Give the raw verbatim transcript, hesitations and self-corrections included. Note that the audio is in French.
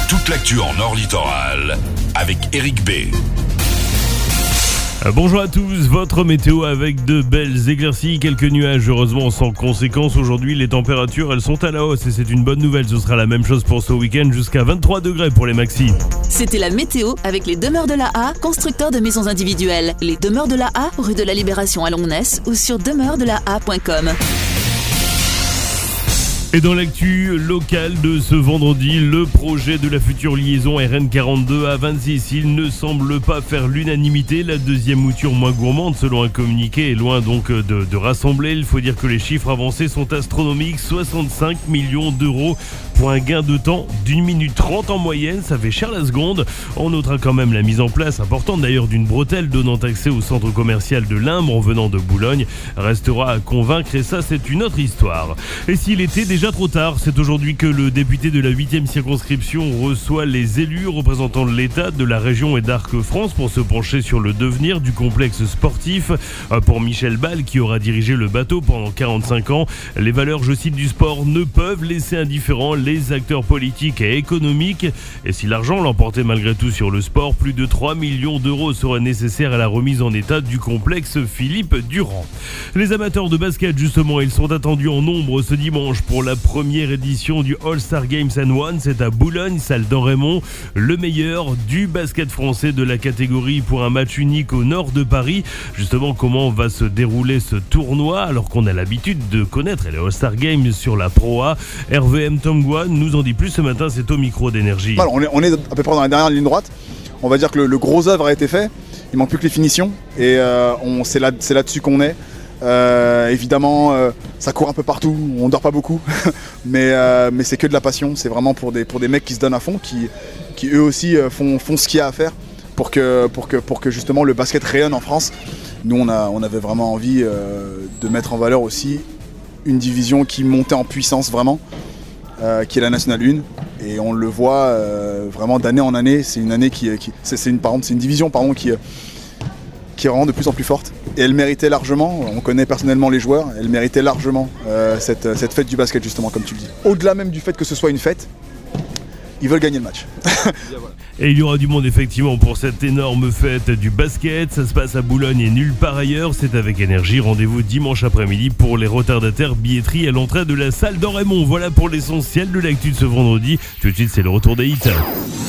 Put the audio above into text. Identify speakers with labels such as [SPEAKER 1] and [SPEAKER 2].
[SPEAKER 1] toute l'actu en Nord Littoral avec Eric B.
[SPEAKER 2] Bonjour à tous, votre météo avec de belles éclaircies, quelques nuages heureusement sans conséquence. Aujourd'hui les températures elles sont à la hausse et c'est une bonne nouvelle, ce sera la même chose pour ce week-end jusqu'à vingt-trois degrés pour les maxis.
[SPEAKER 3] C'était la météo avec les Demeures de la A, constructeurs de maisons individuelles. Les Demeures de la A, rue de la Libération à Longnes ou sur demeure de la a point com.
[SPEAKER 2] Et dans l'actu locale de ce vendredi, le projet de la future liaison R N quarante-deux à vingt-six, il ne semble pas faire l'unanimité. La deuxième mouture moins gourmande, selon un communiqué, est loin donc de, de rassembler. Il faut dire que les chiffres avancés sont astronomiques, soixante-cinq millions d'euros pour un gain de temps d'une minute trente en moyenne, ça fait cher la seconde. On notera quand même la mise en place, importante d'ailleurs, d'une bretelle donnant accès au centre commercial de Limbe en venant de Boulogne. Restera à convaincre et ça c'est une autre histoire. Et s'il était déjà trop tard, c'est aujourd'hui que le député de la huitième circonscription reçoit les élus représentants de l'État, de la région et d'Arc-France pour se pencher sur le devenir du complexe sportif. Pour Michel Ball, qui aura dirigé le bateau pendant quarante-cinq ans, les valeurs, je cite, du sport ne peuvent laisser indifférents les acteurs politiques et économiques. Et si l'argent l'emportait malgré tout sur le sport, plus de trois millions d'euros seraient nécessaires à la remise en état du complexe Philippe Durand. Les amateurs de basket, justement, ils sont attendus en nombre ce dimanche pour la première édition du All-Star Games and One. C'est à Boulogne, salle d'En-Raymond, le meilleur du basket français de la catégorie pour un match unique au nord de Paris. Justement, comment va se dérouler ce tournoi alors qu'on a l'habitude de connaître les All-Star Games sur la Pro A? Hervé M. Tomgua nous en dit plus ce matin, c'est au micro d'Énergie.
[SPEAKER 4] Alors, on, est, on est à peu près dans la dernière ligne droite. On va dire que le, le gros œuvre a été fait. Il manque plus que les finitions et euh, on, c'est, là, c'est là-dessus qu'on est. Euh, évidemment, euh, ça court un peu partout, on dort pas beaucoup, mais, euh, mais c'est que de la passion. C'est vraiment pour des, pour des mecs qui se donnent à fond, qui, qui eux aussi euh, font, font ce qu'il y a à faire pour que, pour, que, pour que justement le basket rayonne en France. Nous, on, a, on avait vraiment envie euh, de mettre en valeur aussi une division qui montait en puissance vraiment. Euh, qui est la Nationale un, et on le voit euh, vraiment d'année en année. C'est une année qui, qui c'est, c'est une, par exemple, c'est une division pardon, qui, qui est vraiment de plus en plus forte. Et elle méritait largement, on connaît personnellement les joueurs, elle méritait largement euh, cette, cette fête du basket justement, comme tu le dis. Au-delà même du fait que ce soit une fête, ils veulent gagner le match.
[SPEAKER 2] Et il y aura du monde effectivement pour cette énorme fête du basket. Ça se passe à Boulogne et nulle part ailleurs. C'est avec Énergie. Rendez-vous dimanche après-midi pour les retardataires. Billetterie à l'entrée de la salle d'En-Raymond. Voilà pour l'essentiel de l'actu de ce vendredi. Tout de suite, c'est le retour des hits.